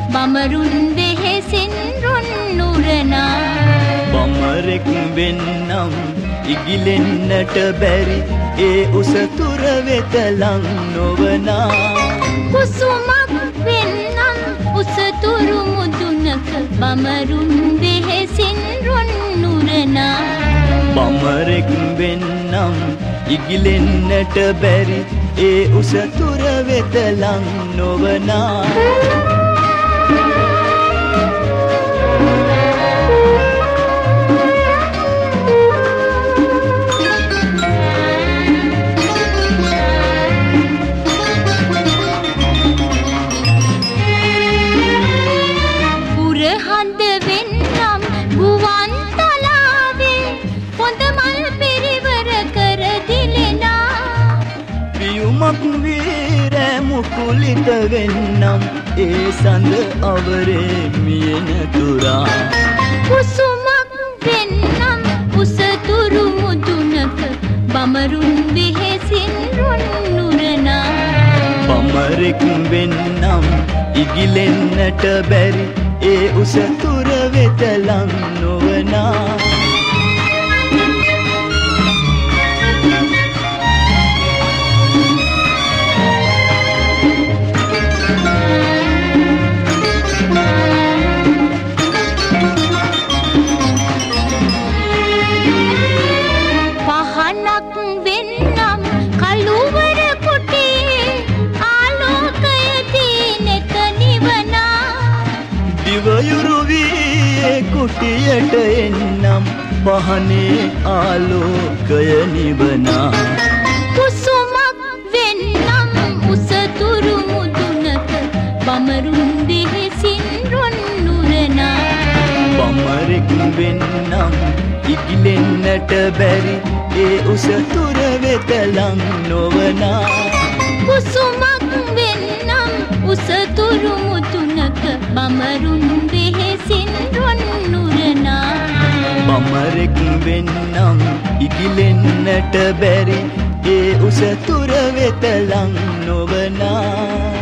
බමරුන් වෙහෙසින් රොන් නුරනා බමරෙක් වෙන්නම් ඉගිලෙන්නට බැරි ඒ උසතුර වෙත ලං නොවනා කුසුමක් වෙන්නම් උසතුරු මුදුනක බමරුන් වෙහෙසින් රොන් නුරනා බමරෙක් වෙන්නම් ඉගිලෙන්නට බැරි ඒ උසතුර වෙත ලං නොවනා පුරහඳ වෙන්නම් ගුවන් තලාවේ පොඳ මල් පිරිවර කර දිලෙනා පියුමක් වීර මුකුලිත වෙන්නම් ඒ සඳ අවරේ මියන තුරා කුසුමක් වෙන්නම් උසතුරු මුදුනක බමරුන් වෙහෙසින් රොන් නුරනා බමරෙක් වෙන්නම් ඉගිලෙන්නට බැරි ඒ උසතුර වෙත ලං නොවනා පහනක් වෙන්නම් කළුවර කුටියේ ආලෝකය දීනෙක නිවනා දිවයුරු වී කුටියට එන්නම් පහනේ ආලෝකය නිවනා කුසුමක් වෙන්නම් උසතුරු මුදුනක බමරුන් වෙහෙසින් රොන් නුරනා බමරෙක් වෙන්නම් ඉගිලෙන්නට බැරි ඒ උසතුර වෙත ලං නොවනා කුසුමක් වෙන්නම් උසතුරු මුදුනක බමරුන් වෙහෙසින් රොන් නුරනා බමරෙක් වෙන්නම් ඉගිලෙන්නට බැරි ඒ උසතුර වෙත ලං නොවනා